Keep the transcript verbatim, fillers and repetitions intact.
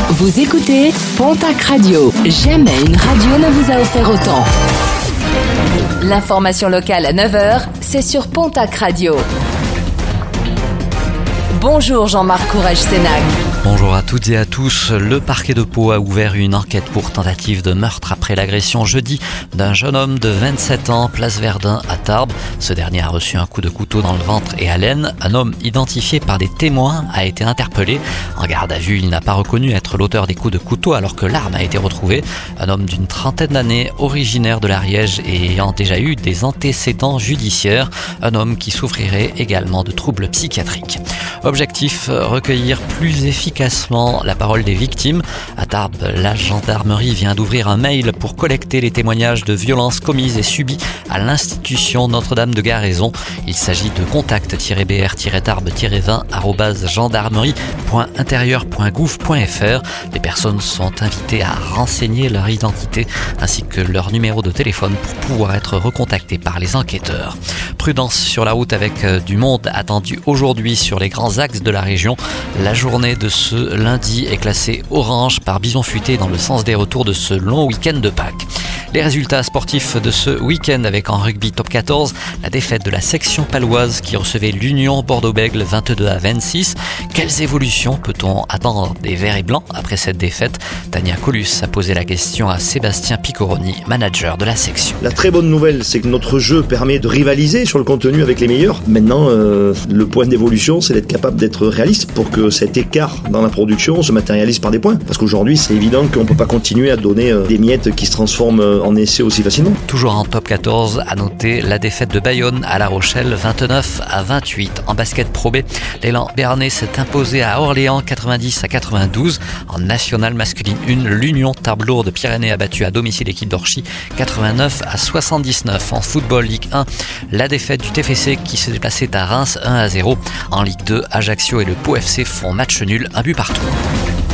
Vous écoutez Pontac Radio. Jamais une radio ne vous a offert autant. L'information locale à neuf heures, c'est sur Pontac Radio. Bonjour Jean-Marc Courage-Sénac. Bonjour à toutes et à tous. Le parquet de Pau a ouvert une enquête pour tentative de meurtre après l'agression jeudi d'un jeune homme de vingt-sept ans, place Verdun à Tarbes. Ce dernier a reçu un coup de couteau dans le ventre et à l'aine. Un homme identifié par des témoins a été interpellé. En garde à vue, il n'a pas reconnu être l'auteur des coups de couteau alors que l'arme a été retrouvée. Un homme d'une trentaine d'années, originaire de l'Ariège et ayant déjà eu des antécédents judiciaires. Un homme qui souffrirait également de troubles psychiatriques. Objectif, recueillir plus efficacement la parole des victimes. À Tarbes, la gendarmerie vient d'ouvrir un mail pour collecter les témoignages de violences commises et subies à l'institution Notre-Dame de Garaison. Il s'agit de contact-b r tarbes vingt arobase gendarmerie point intérieur point gouv point f r. Les personnes sont invitées à renseigner leur identité ainsi que leur numéro de téléphone pour pouvoir être recontactées par les enquêteurs. Prudence sur la route avec du monde attendu aujourd'hui sur les grands axes de la région. La journée de ce lundi est classée orange par bison futé dans le sens des retours de ce long week-end de Pâques. Les résultats sportifs de ce week-end avec en rugby top quatorze, la défaite de la section paloise qui recevait l'Union Bordeaux-Bègles vingt-deux à vingt-six. Quelles évolutions peut-on attendre des Verts et Blancs après cette défaite? Tania Colus a posé la question à Sébastien Piccoroni, manager de la section. La très bonne nouvelle, c'est que notre jeu permet de rivaliser sur le contenu avec les meilleurs. Maintenant, euh, le point d'évolution, c'est d'être capable d'être réaliste pour que cet écart dans la production se matérialise par des points. Parce qu'aujourd'hui, c'est évident qu'on ne peut pas continuer à donner euh, des miettes qui se transforment euh, en essais aussi facilement. Toujours en top quatorze, à noter la défaite de Bayonne à La Rochelle, vingt-neuf à vingt-huit. En basket Pro B, l'élan béarnais s'est imposé à Orléans, quatre-vingt-dix à quatre-vingt-douze. En nationale masculine un, l'Union Tarbes-Lourdes Pyrénées a battu à domicile l'équipe d'Orchy, quatre-vingt-neuf à soixante-dix-neuf. En football Ligue un, la défaite du T F C qui s'est déplacé à Reims, un à zéro. En Ligue deux, Ajaccio et le Pau F C font match nul, un but partout.